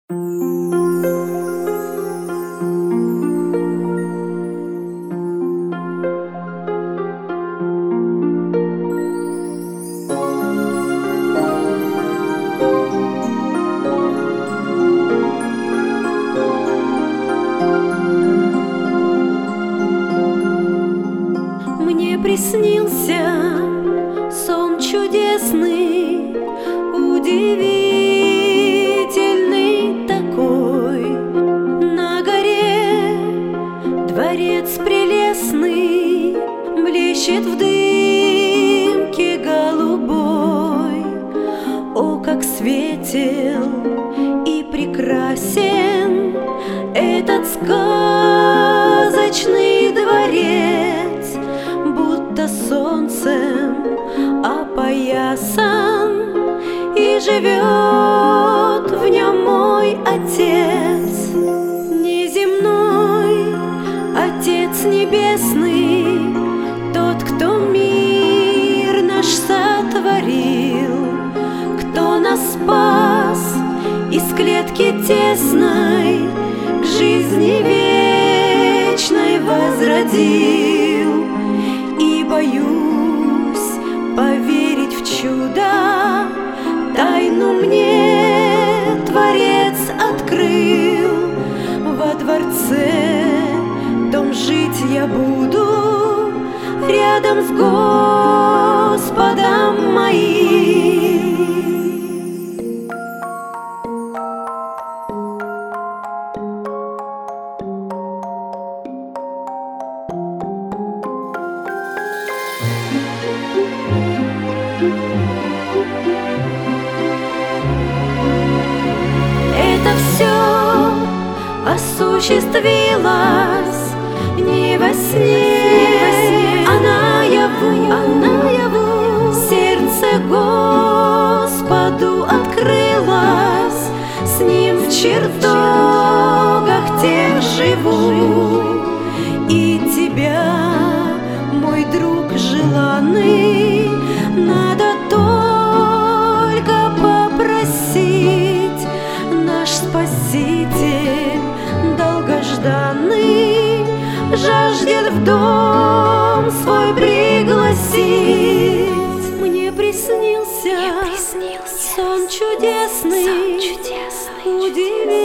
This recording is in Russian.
Мне приснился сон чудесный, удивительный такой. На горе дворец прелестный блещет в дымке голубой. О, как светел и прекрасен этот сказочный дворец, будто солнцем опоясан, и живет в нем мой Отец. Неземной Отец Небесный, тот, кто мир наш сотворил, кто нас спас из клетки тесной, к жизни вечной возродил. И боюсь поверить в чудо, тайну мне Творец открыл. Во дворце том жить я буду, рядом с Господом моим. Это все осуществилось не во сне, а наяву. Сердце Господу открылось, с Ним в чертогах тех живу. И тебя, мой друг желанный, надо только попросить. Наш Спаситель долгожданный жаждет в дом свой пригласить. Мне приснился сон чудесный, удивительный.